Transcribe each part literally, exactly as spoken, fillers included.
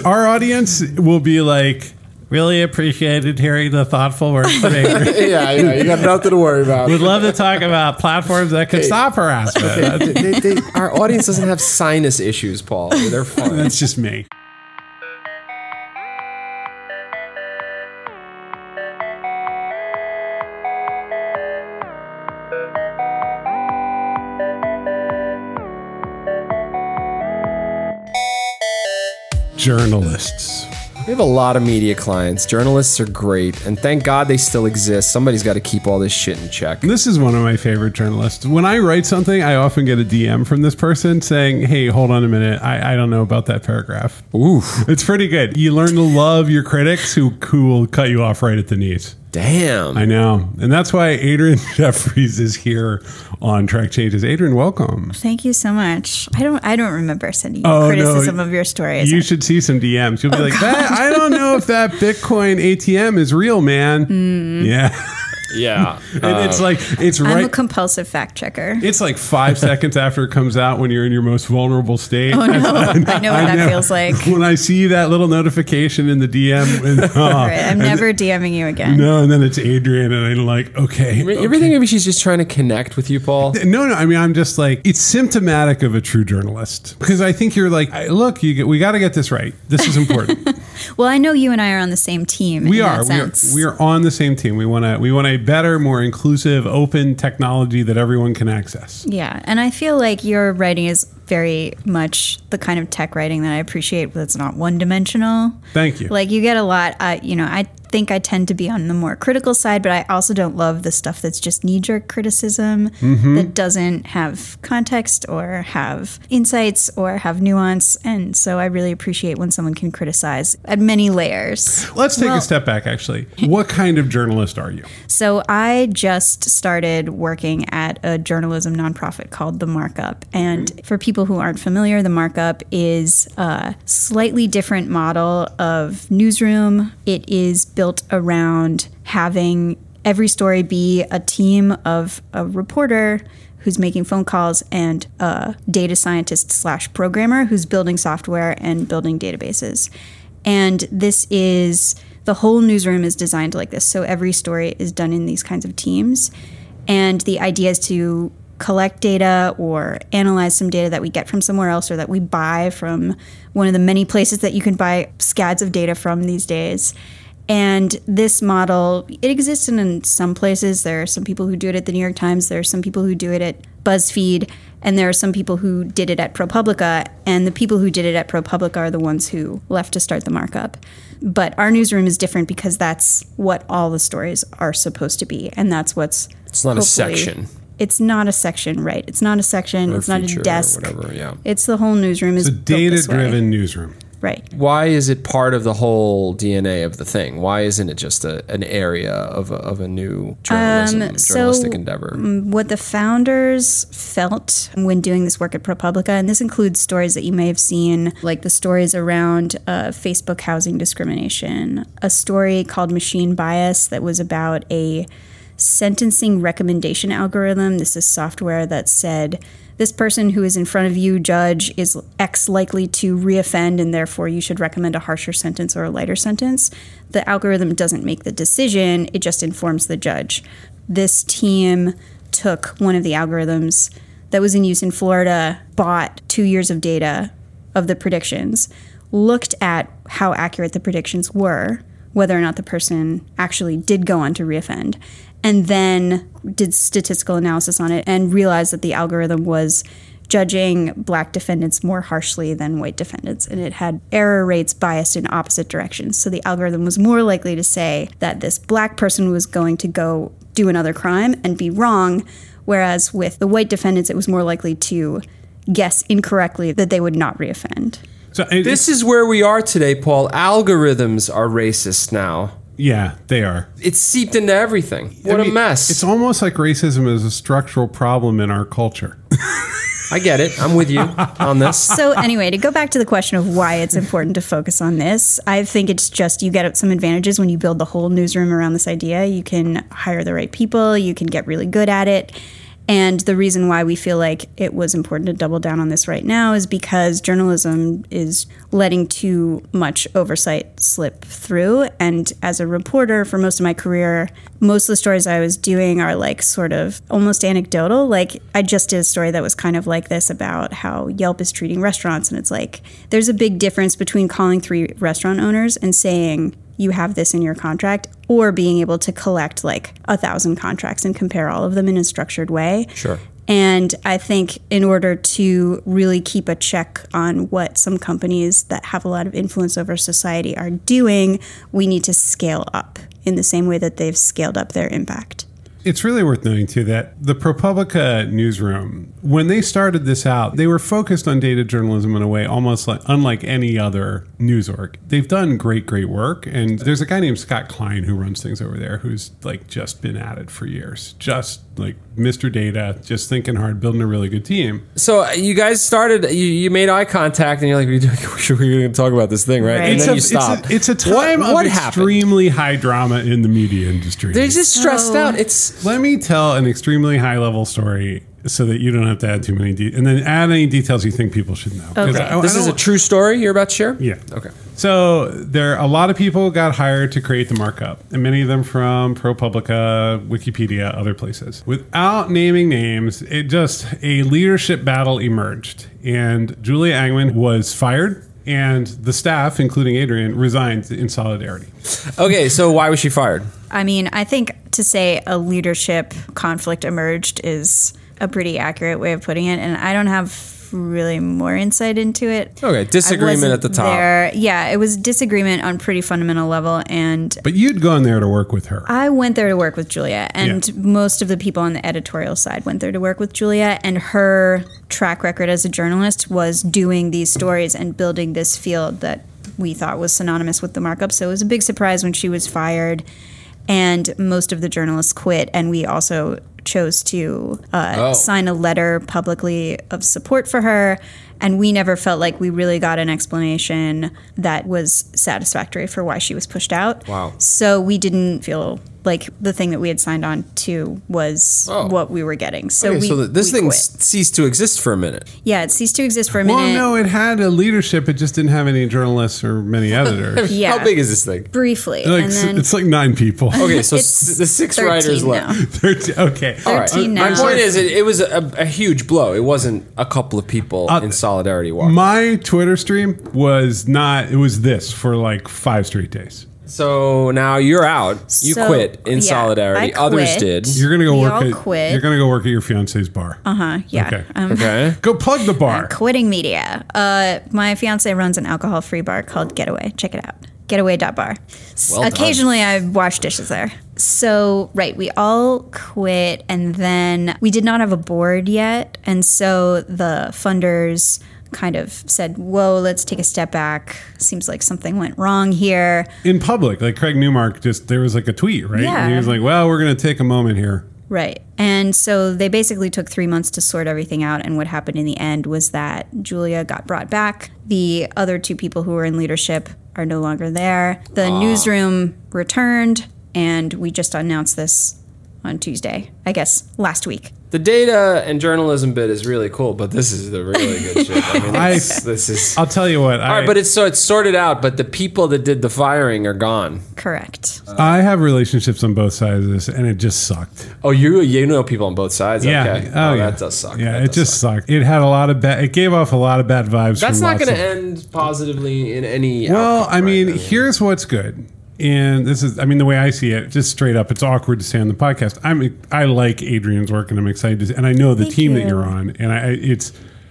Our audience will be like, really appreciated hearing the thoughtful words today. yeah, yeah, you got nothing to worry about. Would love to talk about platforms that could hey, stop harassment. they, they, they, our audience doesn't have sinus issues, Paul. They're fine. That's just me. Journalists. We have a lot of media clients. Journalists are great, and thank God they still exist. Somebody's got to keep all this shit in check. This is one of my favorite journalists. When I write something, I often get a D M from this person saying, hey, hold on a minute. I, I don't know about that paragraph. Oof. It's pretty good. You learn to love your critics who, who will cut you off right at the knees. Damn. I know. And that's why Adrian Jeffries is here on Track Changes. Adrian, welcome. Thank you so much. I don't I don't remember sending you oh, criticism no. of your stories. You should see some D Ms. You'll be oh, like, that, I don't know if that Bitcoin A T M is real, man. Mm. Yeah. Yeah. And uh, it's like, it's I'm right. I'm a compulsive fact checker. It's like five seconds after it comes out when you're in your most vulnerable state. Oh, no. I, I know what I that know. feels like. When I see that little notification in the D M. And, uh, right. I'm never and, DMing you again. No, and then it's Adrian, and I'm like, okay. You okay. ever think maybe she's just trying to connect with you, Paul? No, no. I mean, I'm just like, it's symptomatic of a true journalist. Because I think you're like, look, you get, we got to get this right. This is important. Well, I know you and I are on the same team. We in are. That we are. sense. We are on the same team. We want to. We want a better, more inclusive, open technology that everyone can access. Yeah, and I feel like your writing is very much the kind of tech writing that I appreciate, that's not one-dimensional. Thank you. Like you get a lot. Uh, you know, I think I tend to be on the more critical side, but I also don't love the stuff that's just knee-jerk criticism mm-hmm. that doesn't have context or have insights or have nuance. And so I really appreciate when someone can criticize at many layers. Let's take well, a step back, actually. What kind of journalist are you? So I just started working at a journalism nonprofit called The Markup. And mm-hmm. for people who aren't familiar, The Markup is a slightly different model of newsroom. It is built built around having every story be a team of a reporter who's making phone calls and a data scientist slash programmer who's building software and building databases. And this is, the whole newsroom is designed like this. So every story is done in these kinds of teams. And the idea is to collect data or analyze some data that we get from somewhere else or that we buy from one of the many places that you can buy scads of data from these days. And this model, it exists in, in some places. There are some people who do it at the New York Times. There are some people who do it at BuzzFeed. And there are some people who did it at ProPublica. And the people who did it at ProPublica are the ones who left to start The Markup. But our newsroom is different because that's what all the stories are supposed to be. And that's what's... It's not a section. It's not a section, right? It's not a section. Or it's not a desk. Or whatever, yeah. It's the whole newsroom is It's a data-driven newsroom. Right. Why is it part of the whole D N A of the thing? Why isn't it just a, an area of a, of a new journalism, um, journalistic so endeavor? What the founders felt when doing this work at ProPublica, and this includes stories that you may have seen, like the stories around uh, Facebook housing discrimination, a story called Machine Bias that was about a sentencing recommendation algorithm. This is software that said, this person who is in front of you, judge, is X likely to reoffend, and therefore you should recommend a harsher sentence or a lighter sentence. The algorithm doesn't make the decision, it just informs the judge. This team took one of the algorithms that was in use in Florida, bought two years of data of the predictions, looked at how accurate the predictions were, whether or not the person actually did go on to reoffend, and then did statistical analysis on it and realized that the algorithm was judging black defendants more harshly than white defendants. And it had error rates biased in opposite directions. So the algorithm was more likely to say that this black person was going to go do another crime and be wrong, whereas with the white defendants, it was more likely to guess incorrectly that they would not reoffend. So it, this is where we are today, Paul. Algorithms are racist now. Yeah, they are. It's seeped into everything. What I mean, a mess. It's almost like racism is a structural problem in our culture. I get it. I'm with you on this. So anyway, to go back to the question of why it's important to focus on this, I think it's just you get some advantages when you build the whole newsroom around this idea. You can hire the right people. You can get really good at it. And the reason why we feel like it was important to double down on this right now is because journalism is letting too much oversight slip through. And as a reporter for most of my career, most of the stories I was doing are like sort of almost anecdotal. Like I just did a story that was kind of like this about how Yelp is treating restaurants. And it's like, there's a big difference between calling three restaurant owners and saying, you have this in your contract, or being able to collect like a thousand contracts and compare all of them in a structured way. Sure. And I think in order to really keep a check on what some companies that have a lot of influence over society are doing, we need to scale up in the same way that they've scaled up their impact. It's really worth noting, too, that the ProPublica newsroom, when they started this out, they were focused on data journalism in a way almost like unlike any other news org. They've done great, great work. And there's a guy named Scott Klein who runs things over there who's like just been at it for years. Just like Mister Data, just thinking hard, building a really good team. So you guys started, you, you made eye contact and you're like, we're going to talk about this thing, right? Right. And It's then a, you stopped. It's a, it's a time what, of what extremely high drama in the media industry. They're just stressed So- out. It's Let me tell an extremely high level story so that you don't have to add too many details, and then add any details you think people should know. 'Cause Okay. I- I This is a don't- true story you're about to share? Yeah. Okay. So there, a lot of people got hired to create the markup, and many of them from ProPublica, Wikipedia, other places. Without naming names, it just a leadership battle emerged, and Julia Angman was fired, and the staff, including Adrian, resigned in solidarity. Okay, so why was she fired? I mean, I think to say a leadership conflict emerged is a pretty accurate way of putting it, and I don't have really more insight into it. Okay, disagreement I wasn't at the top. There. Yeah, it was disagreement on pretty fundamental level, and But you'd gone there to work with her. I went there to work with Julia, and Yeah. most of the people on the editorial side went there to work with Julia, and her track record as a journalist was doing these stories and building this field that we thought was synonymous with the markup. So it was a big surprise when she was fired, and most of the journalists quit, and we also chose to uh, Oh. sign a letter publicly of support for her. And we never felt like we really got an explanation that was satisfactory for why she was pushed out. Wow. So we didn't feel like the thing that we had signed on to was Oh. what we were getting. So Okay, we, so this we thing quit. s- ceased to exist for a minute. Yeah, it ceased to exist for a Well, minute. no, it had a leadership. It just didn't have any journalists or many editors. Yeah. How big is this thing? Briefly. Like, and then it's like nine people. Okay, so it's s- the six thirteen writers now. left. thirteen, okay. All right. thirteen My now. point is, it, it was a, a huge blow. It wasn't a couple of people Uh, in solidarity walking. My Twitter stream was not, it was this for like five straight days. So now you're out. You So, quit in yeah, solidarity. I Others quit. did. You're gonna go We work all at quit. You're gonna go work at your fiance's bar. Uh-huh, yeah. Okay. Um, Okay. Go plug the bar. Quitting media. Uh, my fiance runs an alcohol-free bar called Getaway. Check it out. Getaway dot bar. S- Well done. Occasionally I wash dishes there. So, right, we all quit, and then we did not have a board yet. And so the funders kind of said, whoa, let's take a step back. Seems like something went wrong here. In public, like Craig Newmark, just there was like a tweet, right? Yeah. And he was like, "Well, we're gonna take a moment here." Right. And so they basically took three months to sort everything out. And what happened in the end was that Julia got brought back. The other two people who were in leadership are no longer there. The newsroom returned, and we just announced this on Tuesday, I guess, last week. The data and journalism bit is really cool, but this is the really good shit. I mean, I- it's, this is. I'll tell you what. All I, right, but it's so it's sorted out, but the people that did the firing are gone. Correct. I have relationships on both sides of this, and it just sucked. Oh, you you know people on both sides. Yeah. Okay. Oh, yeah. that does suck. Yeah, That it does just suck. sucked. It had a lot of bad. It gave off a lot of bad vibes. That's from not lots going to of- end positively in any. Well, outcome, I mean, right? here's what's good. And this is, I mean, the way I see it, just straight up, it's awkward to say on the podcast. I'm, I like Adrian's work, and I'm excited to, and I know the Thank team that you. you're on, and I, it's,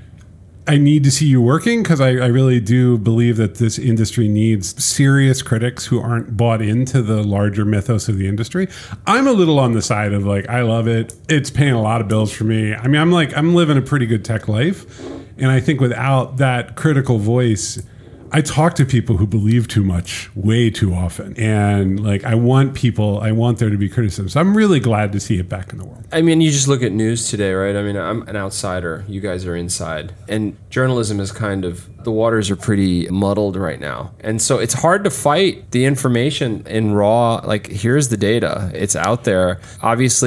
I need to see you working because I, I really do believe that this industry needs serious critics who aren't bought into the larger mythos of the industry. I'm a little on the side of like, I love it. It's paying a lot of bills for me. I mean, I'm like, I'm living a pretty good tech life, and I think without that critical voice, I talk to people who believe too much way too often. And like, I want people, I want there to be criticism. So I'm really glad to see it back in the world. I mean, you just look at news today, right? I mean, I'm an outsider. You guys are inside. And journalism is kind of, the waters are pretty muddled right now. And so it's hard to fight the information in raw, like, here's the data. It's out there. Obviously,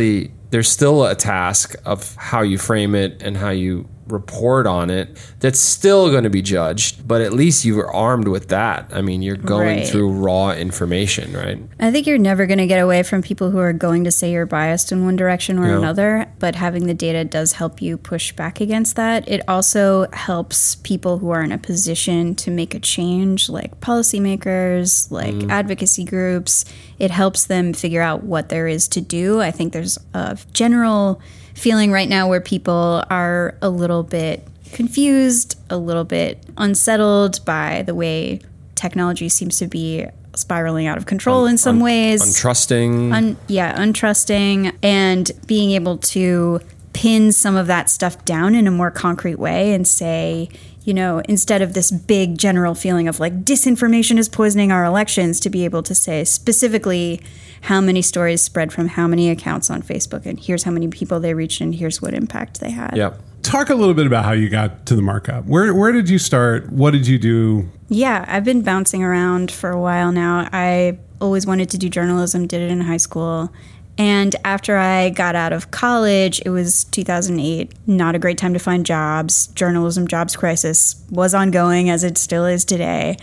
there's still a task of how you frame it and how you report on it that's still going to be judged, but at least you were armed with that. I mean, you're going Right. through raw information, right? I think you're never going to get away from people who are going to say you're biased in one direction or Yeah. another, but having the data does help you push back against that. It also helps people who are in a position to make a change, like policymakers, like Mm. advocacy groups. It helps them figure out what there is to do. I think there's a general feeling right now where people are a little bit confused, a little bit unsettled by the way technology seems to be spiraling out of control in some Un- ways. Untrusting. Un- yeah, untrusting, and being able to pin some of that stuff down in a more concrete way and say, you know, instead of this big general feeling of like disinformation is poisoning our elections, to be able to say specifically how many stories spread from how many accounts on Facebook, and here's how many people they reached, and here's what impact they had. Yep. Talk a little bit about how you got to the markup. Where where did you start? What did you do? Yeah, I've been bouncing around for a while now. I always wanted to do journalism, did it in high school. And after I got out of college, it was two thousand eight, not a great time to find jobs. Journalism jobs crisis was ongoing, as it still is today.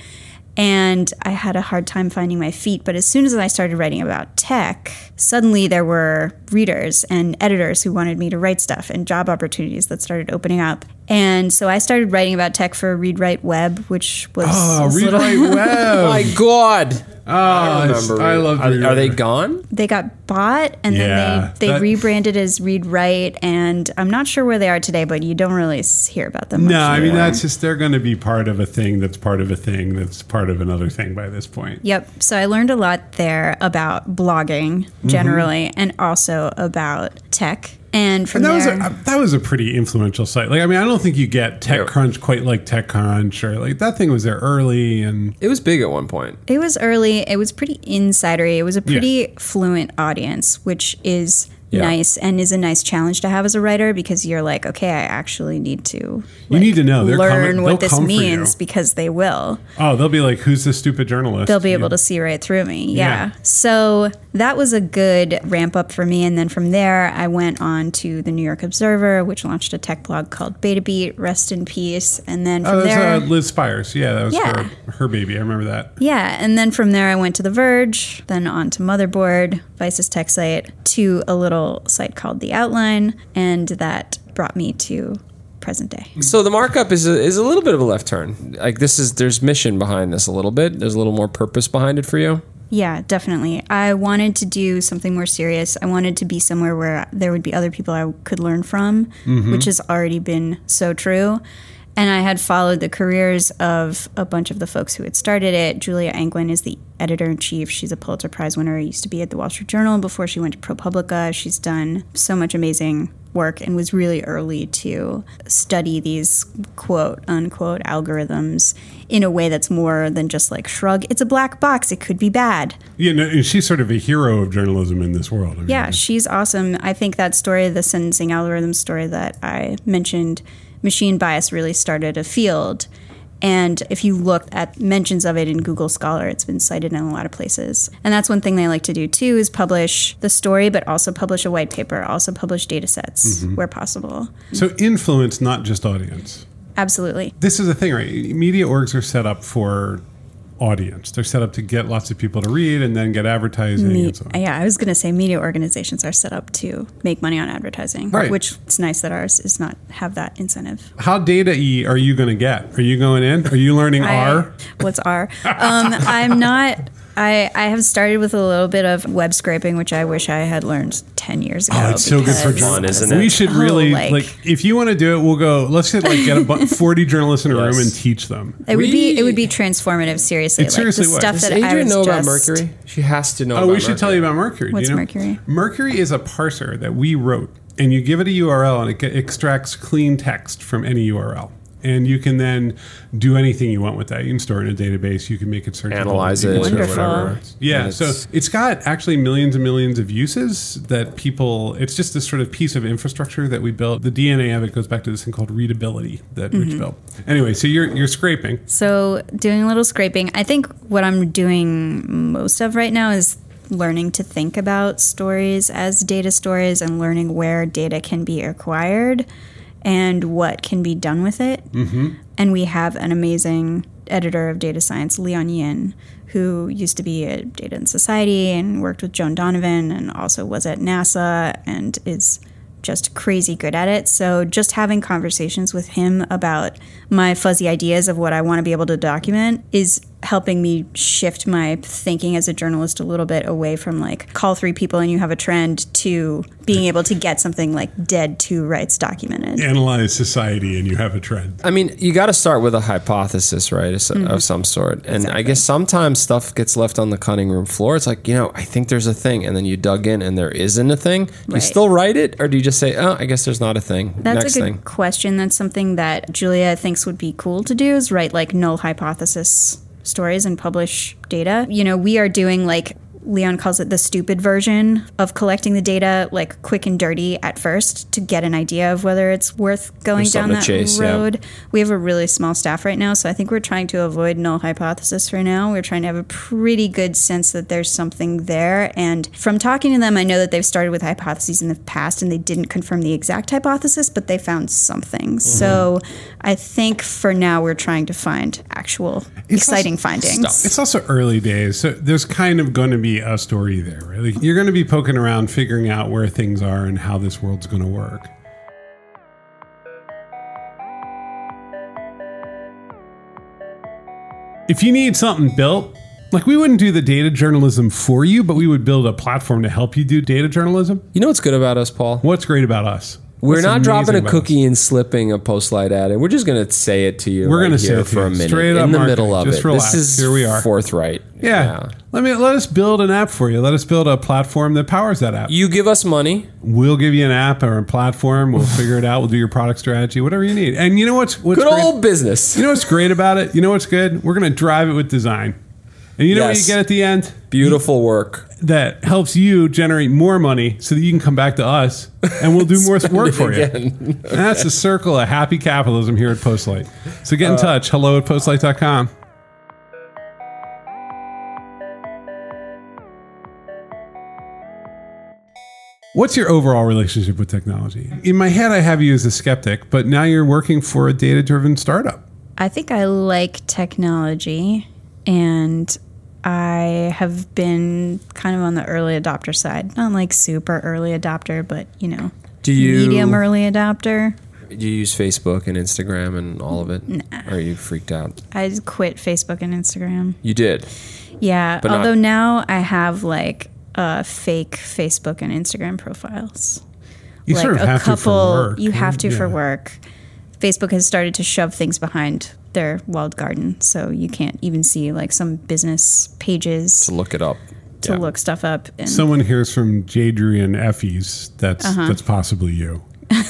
And I had a hard time finding my feet. But as soon as I started writing about tech, suddenly there were readers and editors who wanted me to write stuff, and job opportunities that started opening up. And so I started writing about tech for Read Write Web, which was Oh, this Read little- Write Web. My God. Oh, I, remember I Read- love Are, Read are they Write. gone? They got bought, and Yeah, then they, they that- rebranded as Read Write, and I'm not sure where they are today, but you don't really s- hear about them much No, I mean anymore. that's just they're going to be part of a thing that's part of a thing that's part of another thing by this point. Yep. So I learned a lot there about blogging generally, and also about tech. And from And that there, was a, that was a pretty influential site. Like I mean, I don't think you get Yeah. TechCrunch quite like TechCrunch or like that thing was there early and It was big at one point. it was early. It was pretty insidery. It was a pretty fluent audience, which is Yeah. nice and is a nice challenge to have as a writer, because you're like, okay, I actually need to You like, need to know. They're learn coming- what they'll this come for you. means, because they will. oh, they'll be like, "Who's this stupid journalist?" They'll be You- able to see right through me. Yeah. Yeah. So that was a good ramp up for me. And then from there, I went on to the New York Observer, which launched a tech blog called Beta Beat, rest in peace. And then from Oh, that's there, uh, Liz Spires. Yeah, that was Yeah. her, her baby. I remember that. yeah. And then from there, I went to The Verge, then on to Motherboard, Vice's tech site, to a little site called The Outline. And that brought me to present day. So the markup is a, is a little bit of a left turn. Like this is there's mission behind this a little bit. There's a little more purpose behind it for you. Yeah, definitely. I wanted to do something more serious. I wanted to be somewhere where there would be other people I could learn from, which has already been so true. And I had followed the careers of a bunch of the folks who had started it. Julia Angwin is the editor-in-chief. She's a Pulitzer Prize winner. Used to be at the Wall Street Journal before she went to ProPublica. She's done so much amazing work and was really early to study these quote-unquote algorithms in a way that's more than just like shrug. It's a black box. It could be bad. Yeah, no, and she's sort of a hero of journalism in this world. I mean, Yeah, she's awesome. I think that story, the sentencing algorithm story that I mentioned, machine bias really started a field. And if you look at mentions of it in Google Scholar, it's been cited in a lot of places. And that's one thing they like to do too, is publish the story, but also publish a white paper, also publish data sets where possible. So influence, not just audience. Absolutely. This is the thing, right? Media orgs are set up for audience. They're set up to get lots of people to read and then get advertising Me- and so on. yeah, I was going to say media organizations are set up to make money on advertising, Right. which it's nice that ours is not have that incentive. How data-y are you going to get? Are you going in? Are you learning I- R? What's R? Um, I'm not. I, I have started with a little bit of web scraping, which I wish I had learned ten years ago. Oh, it's so good for because- journalism. isn't it? We should Oh, really like- like, if you want to do it, we'll go. Let's get like get a bu- forty journalists in a Yes. room and teach them. It would be We- it would be transformative. Seriously, It like seriously the would. stuff Does that I Adrian was know just, about Mercury? She has to know. Oh, about we should tell Mercury. you about Mercury. Do What's you know? Mercury? Mercury is a parser that we wrote, and you give it a U R L, and it ge- extracts clean text from any U R L. And you can then do anything you want with that. You can store it in a database. You can make it searchable. Analyze You can it or search Wonderful. whatever. Yeah, And so it's- it's got actually millions and millions of uses that people, it's just this sort of piece of infrastructure that we built. The D N A of it goes back to this thing called readability that Mm-hmm. Rich built. Anyway, so you're you're scraping. So doing a little scraping. I think what I'm doing most of right now is learning to think about stories as data stories and learning where data can be acquired and what can be done with it. Mm-hmm. And we have an amazing editor of data science, Leon Yin, who used to be at Data and Society and worked with Joan Donovan and also was at NASA and is just crazy good at it. So just having conversations with him about my fuzzy ideas of what I want to be able to document is helping me shift my thinking as a journalist a little bit away from like call three people and you have a trend to being able to get something like dead to rights documented. Analyze society and you have a trend. I mean, you got to start with a hypothesis, right, mm-hmm. of some sort. And exactly. I guess sometimes stuff gets left on the cutting room floor. It's like, you know, I think there's a thing. And then you dug in and there isn't a thing. Do you right. still write it? Or do you just say, oh, I guess there's not a thing? That's Next a good thing. question. That's something that Julia thinks would be cool to do is write like null hypothesis stories and publish data. You know, we are doing like Leon calls it the stupid version of collecting the data, like quick and dirty at first to get an idea of whether it's worth going down that chase, road. Yeah. We have a really small staff right now, so I think we're trying to avoid null hypothesis for now. We're trying to have a pretty good sense that there's something there. And from talking to them, I know that they've started with hypotheses in the past and they didn't confirm the exact hypothesis, but they found something. Mm-hmm. So I think for now we're trying to find actual it's exciting also, findings. Stuff. It's also early days, so there's kind of going to be a story there, right? Like you're going to be poking around, figuring out where things are and how this world's going to work. If you need something built, like we wouldn't do the data journalism for you, but we would build a platform to help you do data journalism. You know what's good about us, Paul? What's great about us? We're What's not dropping a cookie us? and slipping a Postlight ad, and we're just going to say it to you. We're right going to say it for a minute, straight up in the marketing. middle of just it. Relax. This is Here we are. forthright. Yeah. yeah. Let me let us build an app for you. Let us build a platform that powers that app. You give us money. We'll give you an app or a platform. We'll figure it out. We'll do your product strategy, whatever you need. And you know what's what's good great? old business. You know what's great about it? You know what's good? We're going to drive it with design. And you know yes. what you get at the end? Beautiful work. That helps you generate more money so that you can come back to us and we'll do more work for you. And that's the circle of happy capitalism here at Postlight. So get in uh, touch. Hello at postlight dot com. What's your overall relationship with technology? In my head, I have you as a skeptic, but now you're working for a data-driven startup. I think I like technology, and I have been kind of on the early adopter side. Not like super early adopter, but, you know, Do you, medium early adopter. Do you use Facebook and Instagram and all of it? Nah. Or are you freaked out? I quit Facebook and Instagram. You did? Yeah, but although not- now I have like uh, fake Facebook and Instagram profiles. You like sort of a have couple, to for work. You have to yeah. for work. Facebook has started to shove things behind their walled garden, so you can't even see like some business pages to look it up, to yeah. look stuff up. And someone hears from Jadrian Effie's. That's uh-huh. that's possibly you.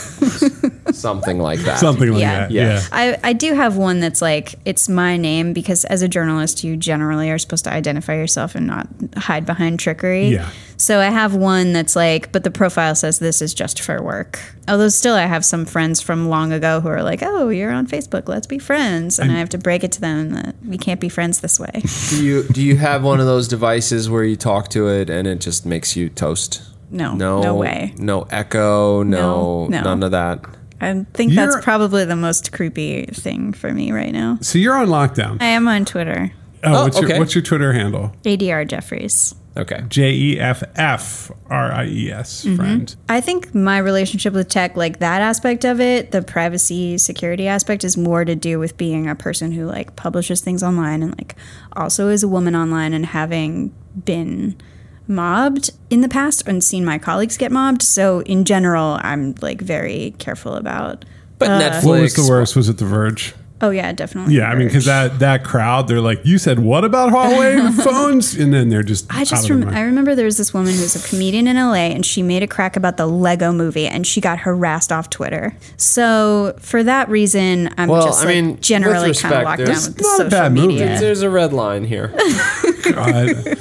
Something like that. Something like yeah. that. Yeah. yeah. I, I do have one that's like, it's my name, because as a journalist, you generally are supposed to identify yourself and not hide behind trickery. Yeah. So I have one that's like, but the profile says this is just for work. Although still I have some friends from long ago who are like, oh, you're on Facebook, let's be friends. And, and I have to break it to them that we can't be friends this way. Do you, do you have one of those devices where you talk to it and it just makes you toast? No, no, no way. No echo, no, no, no. none of that. I think You're, that's probably the most creepy thing for me right now. So you're on lockdown. I am on Twitter. Oh, oh what's, okay. your, what's your Twitter handle? A D R Jeffries. Okay. J E F F R I E S, Mm-hmm. friend. I think my relationship with tech, like that aspect of it, the privacy security aspect, is more to do with being a person who like publishes things online and like also is a woman online and having been mobbed in the past and seen my colleagues get mobbed. So in general, I'm like very careful about. But uh, Netflix. What was the worst? Was it The Verge? Oh yeah, definitely. Yeah, I mean, because that, that crowd, they're like, you said what about Huawei phones? And then they're just. I just out of rem- I remember there was this woman who was a comedian in L A, and she made a crack about the Lego Movie, and she got harassed off Twitter. So for that reason, I'm well, just I like, mean, generally kind of locked down with the not a social bad media. movie. There's a red line here. God.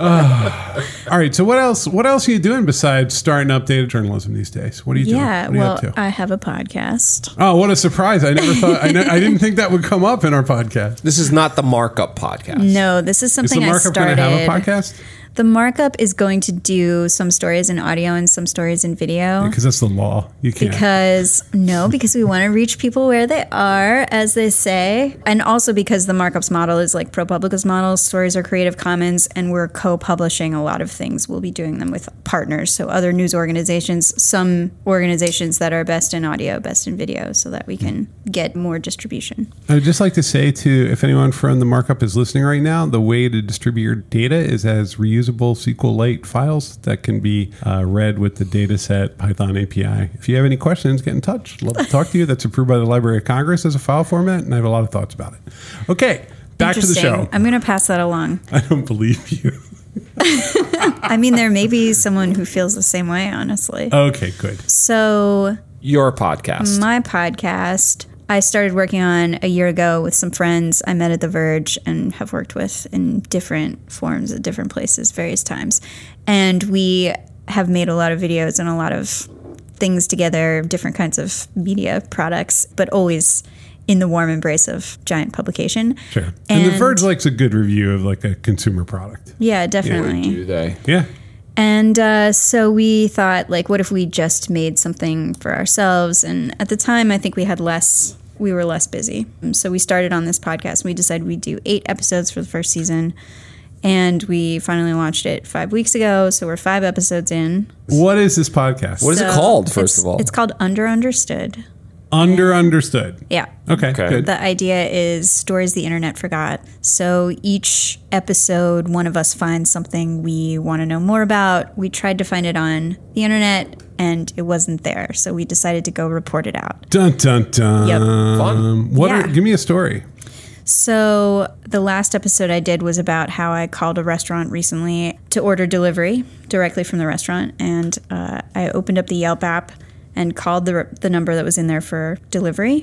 uh, all right. So what else? What else are you doing besides starting up data journalism these days? What are you Yeah, doing? What are well, you up to? I have a podcast. Oh, what a surprise! I never thought. I, ne- I didn't think that would come up in our podcast. This is not the Markup podcast. No, this is Is something the I Markup going started. to have a podcast? The markup is going to do some stories in audio and some stories in video. Because that's the law. You can't. Because, no, because we want to reach people where they are, as they say. And also because the markups model is like ProPublica's model. Stories are Creative Commons, and we're co-publishing a lot of things. We'll be doing them with partners, so other news organizations, some organizations that are best in audio, best in video, so that we can get more distribution. I would just like to say to, if anyone from the markup is listening right now, the way to distribute your data is as reusable SQLite files that can be uh, read with the dataset Python A P I. If you have any questions, get in touch. Love to talk to you. That's approved by the Library of Congress as a file format, and I have a lot of thoughts about it. Okay, back to the show. I'm going to pass that along. I don't believe you. I mean, there may be someone who feels the same way, honestly. Okay, good. So, your podcast. My podcast, I started working on a year ago with some friends I met at The Verge and have worked with in different forms at different places, various times. And we have made a lot of videos and a lot of things together, different kinds of media products, but always in the warm embrace of giant publication. Sure. And, and The Verge likes a good review of like a consumer product. Yeah, definitely. Yeah, do they? Yeah. And uh, so we thought, like, what if we just made something for ourselves? And at the time, I think we had less, we were less busy. So we started on this podcast. And we decided we'd do eight episodes for the first season. And we finally launched it five weeks ago. So we're five episodes in. What is this podcast? What is so it called, first of all? It's called Under Understood. Under Understood. Yeah. Okay, okay. good. The idea is stories the internet forgot. So each episode, one of us finds something we want to know more about. We tried to find it on the internet, and it wasn't there. So we decided to go report it out. Dun, dun, dun. Yep. Fun. What Yeah. are, give me a story. So the last episode I did was about how I called a restaurant recently to order delivery directly from the restaurant. And uh, I opened up the Yelp app and called the the number that was in there for delivery.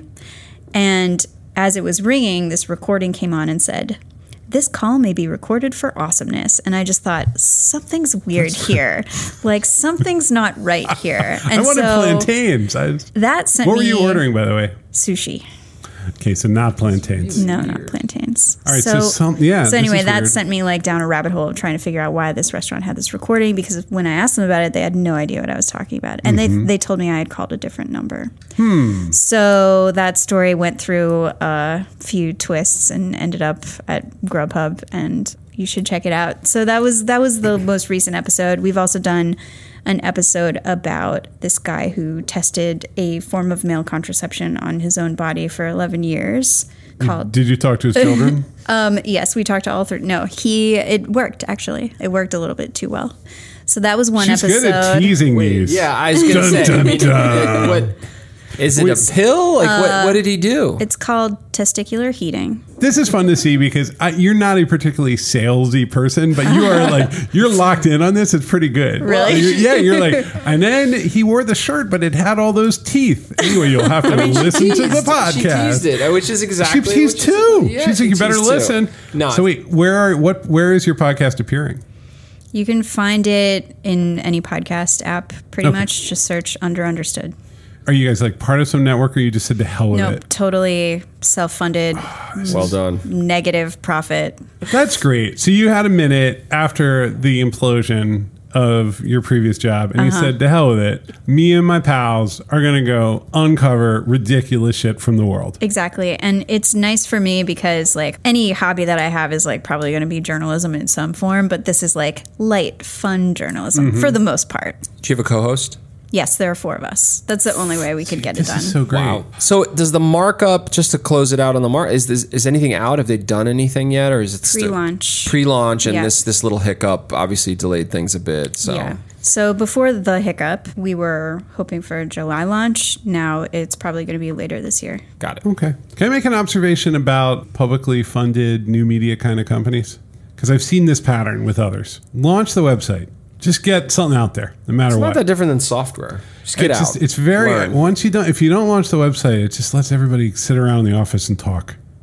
And as it was ringing, this recording came on and said, "This call may be recorded for awesomeness." And I just thought, something's weird here. Like, something's not right here. And I wanted so plantains. I, that sent what were me you ordering, by the way? sushi. Okay, so not plantains. No, not plantains. All right, so some- yeah, So this anyway, is that weird. sent me like down a rabbit hole of trying to figure out why this restaurant had this recording, because when I asked them about it, they had no idea what I was talking about, and Mm-hmm. they they told me I had called a different number. Hmm. So that story went through a few twists and ended up at Grubhub, and you should check it out. So that was that was the most recent episode. We've also done an episode about this guy who tested a form of male contraception on his own body for eleven years called Did you talk to his children? um yes we talked to all three. No, he it worked. Actually, it worked a little bit too well. So that was one She's episode. good at teasing these. Yeah, I was going to Dun, say. dun, I mean, dun. what, is it Wait, a pill? Like, what, what did he do? It's called testicular heating. This is fun to see because I, you're not a particularly salesy person, but you are like, you're locked in on this. It's pretty good. Really? You're- yeah, you're like, and then he wore the shirt, but it had all those teeth. Anyway, you'll have to listen to the Teased- podcast. She teased it, which is exactly. She teased what she too. said. Yeah, She's she like, you better teased too. listen. No. So wait, where are what? Where is your podcast appearing? You can find it in any podcast app, pretty Okay. much. Just search Under Understood. Are you guys like part of some network, or you just said to hell with Nope, it? totally self-funded, Well done. negative profit. That's great. So you had a minute after the implosion of your previous job, and you said, to hell with it. Me and my pals are going to go uncover ridiculous shit from the world. Exactly. And it's nice for me because like any hobby that I have is like probably going to be journalism in some form, but this is like light, fun journalism for the most part. Do you have a co-host? Yes, there are four of us. That's the only way we could get it This done. is so great. Wow. So does the markup, just to close it out on the mark, is this, is anything out? Have they done anything yet, or is it still- Pre-launch. Pre-launch, and Yeah. this this little hiccup obviously delayed things a bit. So Yeah. So before the hiccup, we were hoping for a July launch. Now it's probably going to be later this year. got it. Okay. Can I make an observation about publicly funded new media kind of companies? Because I've seen this pattern with others. Launch the website. Just get something out there, no matter It's what. not that different than software. Just get it's out. just- it's very Learn. once you don't if you don't launch the website, it just lets everybody sit around in the office and talk.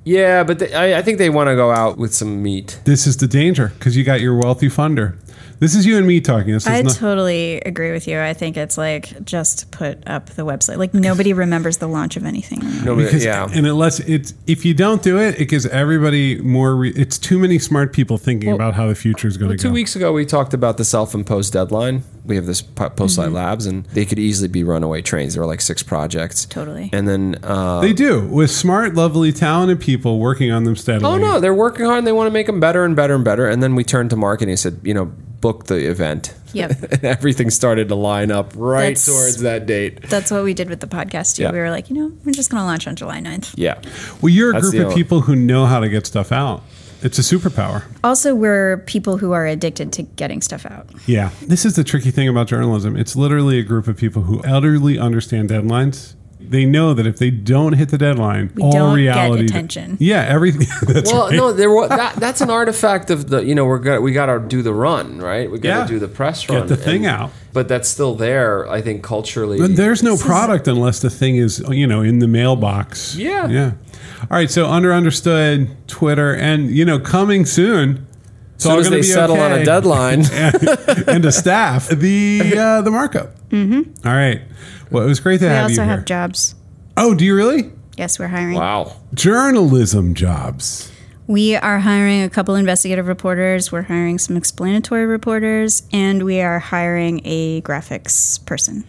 Yeah, but they, I, I think they want to go out with some meat. This is the danger because you got your wealthy funder. This is you and me talking. This is I not- totally agree with you. I think it's like just put up the website. Like nobody remembers the launch of anything. No, Because, yeah. and unless it's if you don't do it, it gives everybody more. Re- it's too many smart people thinking Well, about how the future is going Well, to two go. weeks ago, we talked about the self-imposed deadline. We have this po- Postlight Mm-hmm. Labs, and they could easily be runaway trains. There were like six projects. Totally. And then, uh, They do with smart, lovely, talented people working on them steadily. oh no, they're working hard and they want to make them better and better and better. And then we turned to marketing and said, you know, book the event. Yep. And everything started to line up right That's- towards that date. That's what we did with the podcast too. Yeah. We were like, you know, we're just going to launch on July ninth. Yeah. Well, you're a That's group the of only- people who know how to get stuff out. It's a superpower. Also, we're people who are addicted to getting stuff out. Yeah. This is the tricky thing about journalism. It's literally a group of people who utterly understand deadlines. They know that if they don't hit the deadline, We all don't get reality. attention. Yeah, everything. That's Well, right. no, there was that, that's an artifact of the, you know, we're got we got to do the run, right? We got to Yeah. do the press Get run. the thing and- out. But that's still there, I think, culturally. But there's no product unless the thing is, you know, in the mailbox. Yeah. Yeah. All right. So under understood, Twitter, and you know, coming soon. It's as soon all as gonna they be settle on okay. a deadline. and, and a staff. The uh, the markup. Mm-hmm. All right. Well, it was great to We have also you here. have jobs. Oh, do you really? Yes, we're hiring. Wow. Journalism jobs. We are hiring a couple investigative reporters. We're hiring some explanatory reporters, and we are hiring a graphics person.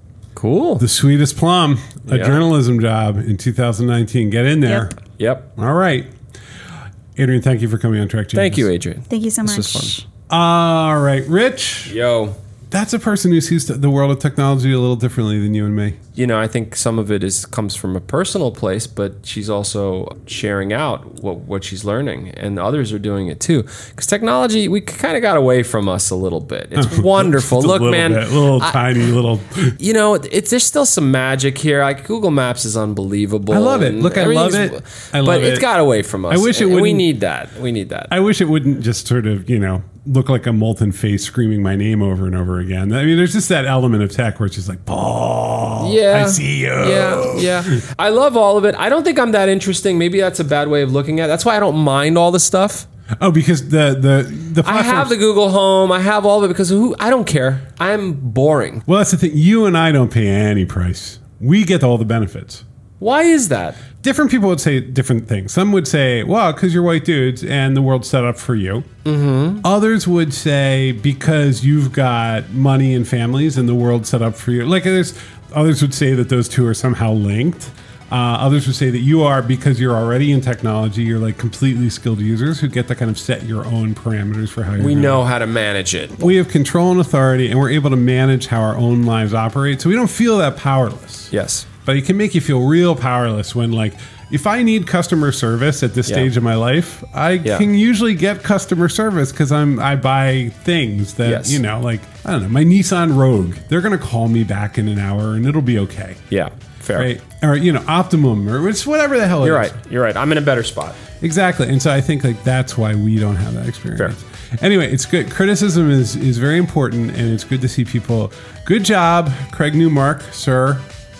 Cool. The sweetest plum. A Yeah. journalism job in two thousand nineteen. Get in there. Yep. Yep. All right. Adrian, thank you for coming on Track Changes. Thank you, Adrian. Thank you so This much. was fun. All right. Rich, Yo. that's a person who sees the world of technology a little differently than you and me. You know, I think some of it is comes from a personal place, but she's also sharing out what, what she's learning, and others are doing it too. Because technology, we kind of got away from us a little bit. It's wonderful. Just a Look, little man, bit, little I- tiny little. you know, it's there's still some magic here. Like Google Maps is unbelievable. I love it. and Look, I love everything's- it. I love but it's it. got away from us. I wish it and we wouldn't- need that. We need that. I wish it wouldn't just sort of, you know, look like a molten face screaming my name over and over again. I mean, there's just that element of tech where it's just like, Paul, Yeah. I see you. Yeah, yeah. I love all of it. I don't think I'm that interesting. Maybe that's a bad way of looking at it. That's why I don't mind all the stuff. Oh, because the the the I have the Google Home. I have all of it because who? I don't care. I'm boring. Well, that's the thing. You and I don't pay any price. We get all the benefits. Why is that? Different people would say different things. Some would say, well, because you're white dudes and the world's set up for you. Mm-hmm. Others would say, because you've got money and families and the world's set up for you. Like, there's, others would say that those two are somehow linked. Uh, others would say that you are, because you're already in technology, you're like completely skilled users who get to kind of set your own parameters for how you're We gonna- know how to manage it. We have control and authority, and we're able to manage how our own lives operate. So we don't feel that powerless. Yes. But it can make you feel real powerless when, like, if I need customer service at this Yeah. stage of my life, I Yeah. can usually get customer service because I'm I buy things that Yes. you know, like I don't know, my Nissan Rogue. They're gonna call me back in an hour, and it'll be okay, Yeah. Fair. right? Or you know, Optimum or it's whatever the hell it You're is. right. You're right. I'm in a better spot. Exactly. And so I think like that's why we don't have that experience. Anyway, it's good. Criticism is is very important, and it's good to see people. Good job, Craig Newmark, sir,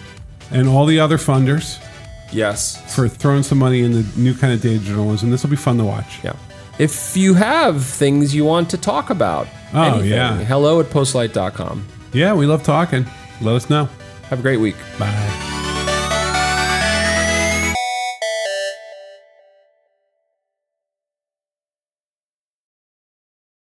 and all the other funders Yes. for throwing some money in the new kind of data journalism. This will be fun to watch. Yeah. If you have things you want to talk about, Oh, anything, yeah. hello at postlight dot com. Yeah, we love talking. Let us know. Have a great week. Bye.